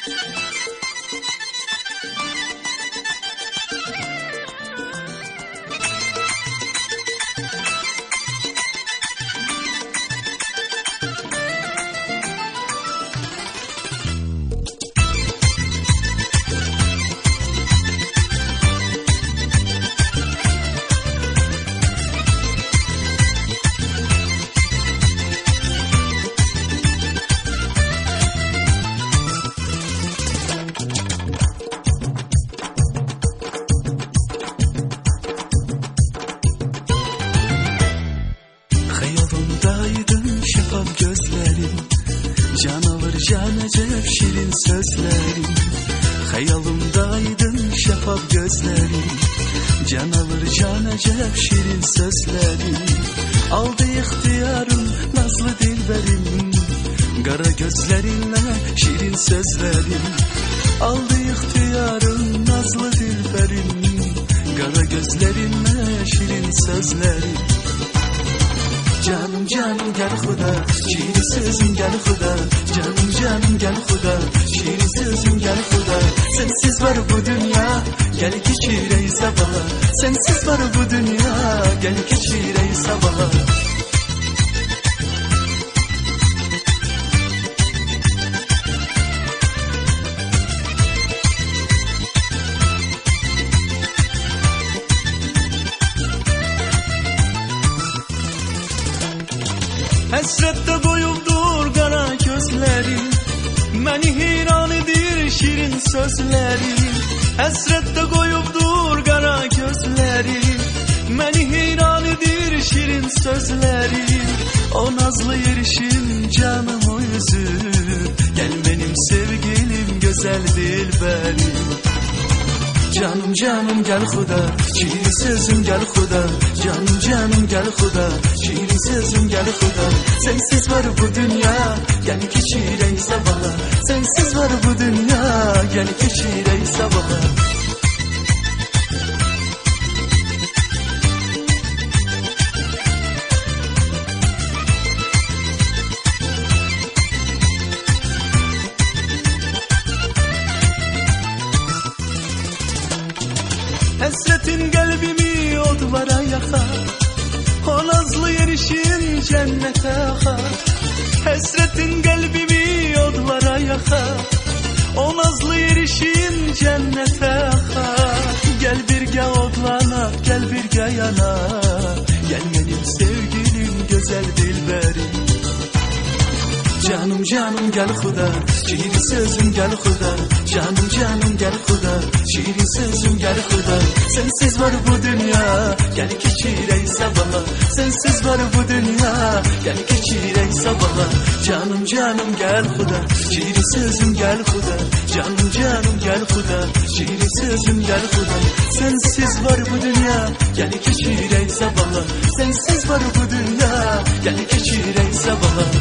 Hayalımdaydın şeffaf gözlerin, can alır can acep şirin sözlerin. Hayalımdaydın şeffaf gözlerin, can alır can acep şirin sözlerin. Aldı ihtiyarım nazlı dilberim, kara gözlerinle şirin sözlerin. Aldı ihtiyarım nazlı dilberim, kara gözlerinle şirin sözlerin. Canım canım gel Xuda, şirin sözün gel Xuda. Canım canım gel Xuda, şirin sözün gel Xuda. Sensiz var bu dünya, gel geçirey sabaha. Sensiz var bu dünya, gel geçirey sabaha. Həsrətdə qoyubdur qara gözlərin, məni heyran edir şirin sözlərin. Həsrətdə qoyubdur qara gözlərin, məni heyran edir şirin sözlərin. O nazlı yerişim canım o yüzü, gel benim sevgilim güzel dilberim. Canım canım gel Xuda, şirin sözüm gel Xuda. Canım canım gel Xuda, şirin sözüm gel Xuda. Sensiz var bu dünya, gel geçirey sabaha. Sensiz var bu dünya, gel geçirey sabaha. Həsretin qəlbimi odlara yaxar, o nazlı yerişin cənnətə axar. Həsretin qəlbimi odlara yaxar, o nazlı yerişin cənnətə axar. Gəl birgə odlanaq, gəl birgə yanaq, gəl mənim sevgilim gözəl dilbərim. Canım canım gel Xuda, şirin sözüm gel Xuda. Canım canım gel Xuda, şirin sözüm gel Xuda. Sensiz var bu dünya, gel geçirey sabaha. Sensiz var bu dünya, gel geçirey sabaha. Canım canım gel Xuda, şirin sözüm gel Xuda. Canım canım gel Xuda, şirin sözüm gel Xuda. Sensiz var bu dünya, gel geçirey sabaha. Sensiz var bu dünya, gel geçirey sabaha.